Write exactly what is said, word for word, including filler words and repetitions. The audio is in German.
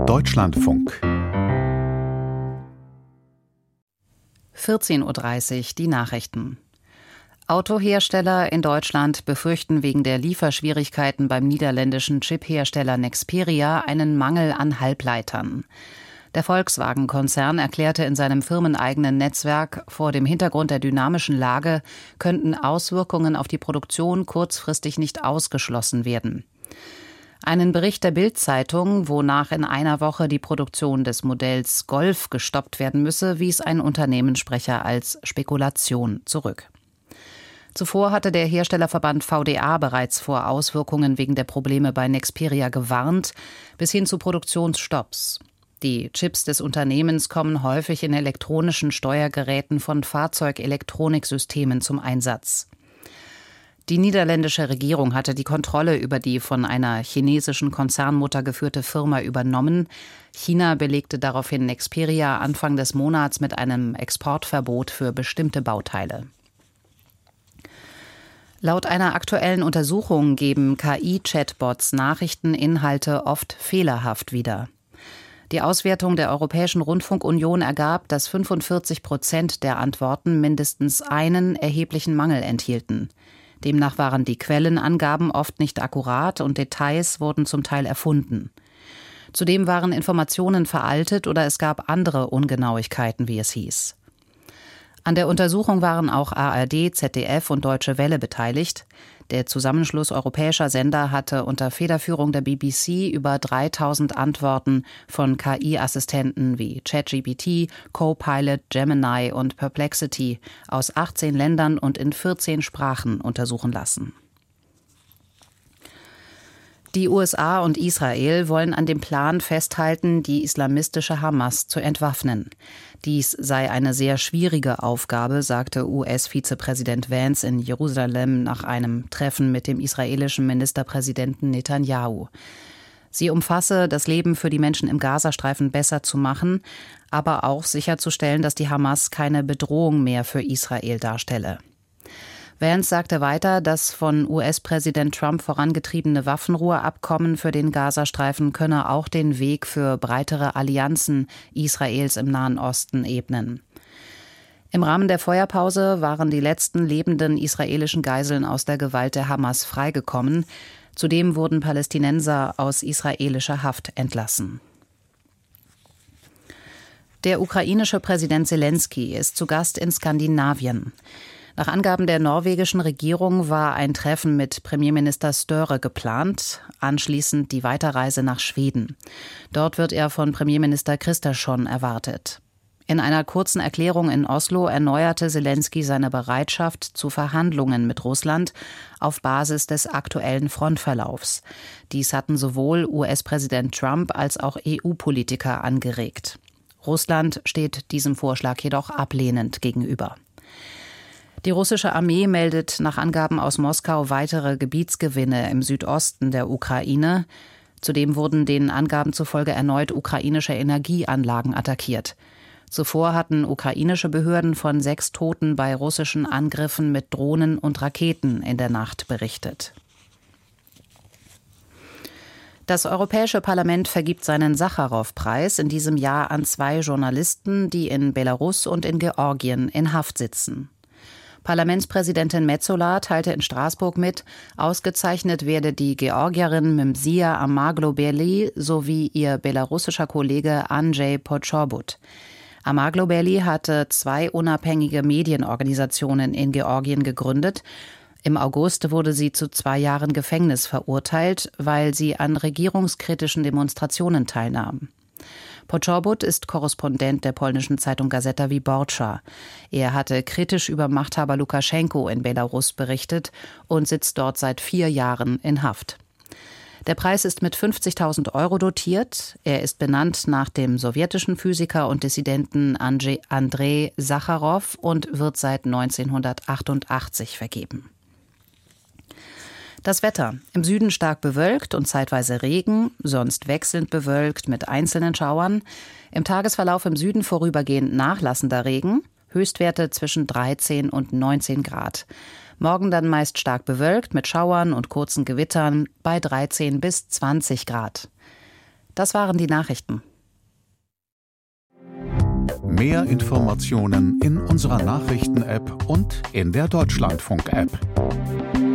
Deutschlandfunk. vierzehn Uhr dreißig, die Nachrichten. Autohersteller in Deutschland befürchten wegen der Lieferschwierigkeiten beim niederländischen Chiphersteller Nexperia einen Mangel an Halbleitern. Der Volkswagen-Konzern erklärte in seinem firmeneigenen Netzwerk, vor dem Hintergrund der dynamischen Lage könnten Auswirkungen auf die Produktion kurzfristig nicht ausgeschlossen werden. Einen Bericht der Bild-Zeitung, wonach in einer Woche die Produktion des Modells Golf gestoppt werden müsse, wies ein Unternehmenssprecher als Spekulation zurück. Zuvor hatte der Herstellerverband V D A bereits vor Auswirkungen wegen der Probleme bei Nexperia gewarnt, bis hin zu Produktionsstopps. Die Chips des Unternehmens kommen häufig in elektronischen Steuergeräten von Fahrzeugelektroniksystemen zum Einsatz. Die niederländische Regierung hatte die Kontrolle über die von einer chinesischen Konzernmutter geführte Firma übernommen. China belegte daraufhin Nexperia Anfang des Monats mit einem Exportverbot für bestimmte Bauteile. Laut einer aktuellen Untersuchung geben K I-Chatbots Nachrichteninhalte oft fehlerhaft wieder. Die Auswertung der Europäischen Rundfunkunion ergab, dass fünfundvierzig Prozent der Antworten mindestens einen erheblichen Mangel enthielten. Demnach waren die Quellenangaben oft nicht akkurat und Details wurden zum Teil erfunden. Zudem waren Informationen veraltet oder es gab andere Ungenauigkeiten, wie es hieß. An der Untersuchung waren auch A R D, Z D F und Deutsche Welle beteiligt. Der Zusammenschluss europäischer Sender hatte unter Federführung der B B C über dreitausend Antworten von K I-Assistenten wie ChatGPT, Copilot, Gemini und Perplexity aus achtzehn Ländern und in vierzehn Sprachen untersuchen lassen. Die U S A und Israel wollen an dem Plan festhalten, die islamistische Hamas zu entwaffnen. Dies sei eine sehr schwierige Aufgabe, sagte U S-Vizepräsident Vance in Jerusalem nach einem Treffen mit dem israelischen Ministerpräsidenten Netanyahu. Sie umfasse, das Leben für die Menschen im Gazastreifen besser zu machen, aber auch sicherzustellen, dass die Hamas keine Bedrohung mehr für Israel darstelle. Vance sagte weiter, das von U S-Präsident Trump vorangetriebene Waffenruheabkommen für den Gazastreifen könne auch den Weg für breitere Allianzen Israels im Nahen Osten ebnen. Im Rahmen der Feuerpause waren die letzten lebenden israelischen Geiseln aus der Gewalt der Hamas freigekommen. Zudem wurden Palästinenser aus israelischer Haft entlassen. Der ukrainische Präsident Selenskyj ist zu Gast in Skandinavien. Nach Angaben der norwegischen Regierung war ein Treffen mit Premierminister Støre geplant, anschließend die Weiterreise nach Schweden. Dort wird er von Premierminister Kristersson erwartet. In einer kurzen Erklärung in Oslo erneuerte Selenskyj seine Bereitschaft zu Verhandlungen mit Russland auf Basis des aktuellen Frontverlaufs. Dies hatten sowohl U S-Präsident Trump als auch E U-Politiker angeregt. Russland steht diesem Vorschlag jedoch ablehnend gegenüber. Die russische Armee meldet nach Angaben aus Moskau weitere Gebietsgewinne im Südosten der Ukraine. Zudem wurden den Angaben zufolge erneut ukrainische Energieanlagen attackiert. Zuvor hatten ukrainische Behörden von sechs Toten bei russischen Angriffen mit Drohnen und Raketen in der Nacht berichtet. Das Europäische Parlament vergibt seinen Sacharow-Preis in diesem Jahr an zwei Journalisten, die in Belarus und in Georgien in Haft sitzen. Parlamentspräsidentin Metsola teilte in Straßburg mit, ausgezeichnet werde die Georgierin Mimzia Amaglobeli sowie ihr belarussischer Kollege Andrzej Poczobut. Amaglobeli hatte zwei unabhängige Medienorganisationen in Georgien gegründet. Im August wurde sie zu zwei Jahren Gefängnis verurteilt, weil sie an regierungskritischen Demonstrationen teilnahm. Poczobut ist Korrespondent der polnischen Zeitung Gazeta Wyborcza. Er hatte kritisch über Machthaber Lukaschenko in Belarus berichtet und sitzt dort seit vier Jahren in Haft. Der Preis ist mit fünfzigtausend Euro dotiert. Er ist benannt nach dem sowjetischen Physiker und Dissidenten Andrei Sacharow und wird seit neunzehnhundertachtundachtzig vergeben. Das Wetter. Im Süden stark bewölkt und zeitweise Regen, sonst wechselnd bewölkt mit einzelnen Schauern. Im Tagesverlauf im Süden vorübergehend nachlassender Regen. Höchstwerte zwischen dreizehn und neunzehn Grad. Morgen dann meist stark bewölkt mit Schauern und kurzen Gewittern bei dreizehn bis zwanzig Grad. Das waren die Nachrichten. Mehr Informationen in unserer Nachrichten-App und in der Deutschlandfunk-App.